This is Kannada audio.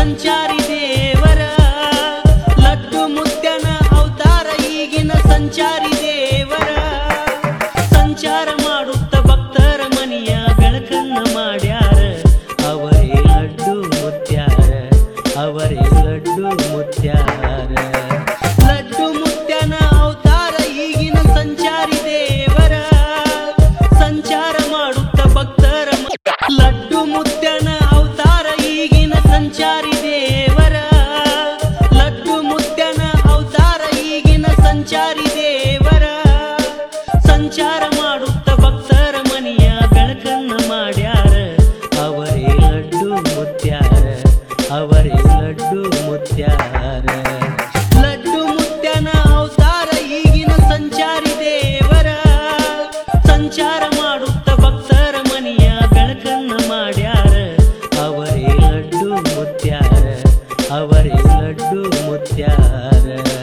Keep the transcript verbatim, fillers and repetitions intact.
ಸಂಚಾರಿ ದೇವರ ಲಡ್ಡು ಮುತ್ಯನ ಅವತಾರ ಈಗಿನ ಸಂಚಾರಿ ದೇವರ ಸಂಚಾರ ಮಾಡುತ್ತ ಭಕ್ತರ ಮನೆಯ ಬೆಳಕನ್ನ ಮಾಡ್ಯಾರ ಅವರೇ ಲಡ್ಡು ಮುತ್ಯಾರ ಅವರೇ ಲಡ್ಡು ಮುತ್ಯಾರ ಲಡ್ಡು ಮುತ್ಯನ ಅವತಾರ ಈಗಿನ ಸಂಚಾರಿ ದೇವರ ಸಂಚಾರ ಮಾಡುತ್ತ ಭಕ್ತರ ಲಡ್ಡು ಮುತ್ಯನ ಅವತಾರ ಈಗಿನ ಸಂಚಾರಿ ದೇವರ ಲಡ್ಡು ಮುತ್ಯನ ಅವತಾರ ಈಗಿನ ಸಂಚಾರಿ ದೇವರ ಸಂಚಾರ ಮಾಡುತ್ತ ಭಕ್ತರ ಮನೆಯ ಬೆಳಕನ್ನ ಮಾಡ್ಯಾರ ಅವರೇ ಲಡ್ಡು ಮುತ್ಯಾರ ಅವರೇ ಲಡ್ಡು ಮುತ್ಯಾರ ಲಡ್ಡು ಮುತ್ಯನ ಅವತಾರ ಈಗಿನ ಸಂಚಾರಿ ದೇವರ ಸಂಚಾರ ಮಾಡುತ್ತ ಭಕ್ತರ ಮನೆಯ ಬೆಳಕನ್ನ ಮಾಡ್ಯಾರ ಅವರೇ ಲಡ್ಡು ಮುತ್ಯಾರ ಅವರೇ ಲಡ್ಡು ಮುತ್ಯಾರ